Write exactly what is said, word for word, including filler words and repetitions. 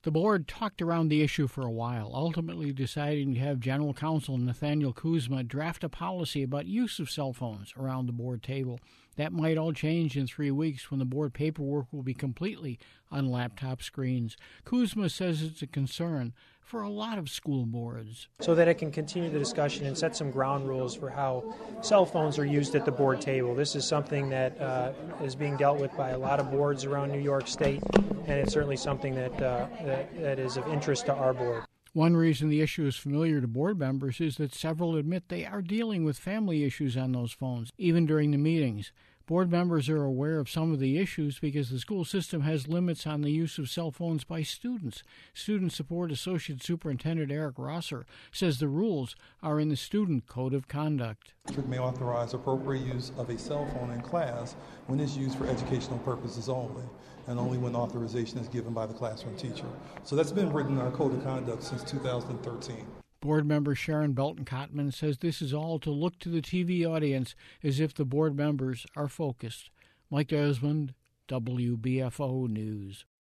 The board talked around the issue for a while, ultimately deciding to have General Counsel Nathaniel Kuzma draft a policy about use of cell phones around the board table. That might all change in three weeks when the board paperwork will be completely on laptop screens. Kuzma says it's a concern for a lot of school boards. So that it can continue the discussion and set some ground rules for how cell phones are used at the board table. This is something that uh, is being dealt with by a lot of boards around New York State, and it's certainly something that, uh, that, that is of interest to our board. One reason the issue is familiar to board members is that several admit they are dealing with family issues on those phones, even during the meetings. Board members are aware of some of the issues because the school system has limits on the use of cell phones by students. Student Support Associate Superintendent Eric Rosser says the rules are in the Student Code of Conduct. The district may authorize appropriate use of a cell phone in class when it's used for educational purposes only, and only when authorization is given by the classroom teacher. So that's been written in our Code of Conduct since two thousand thirteen. Board member Sharon Belton-Cotman says this is all to look to the T V audience as if the board members are focused. Mike Desmond, W B F O News.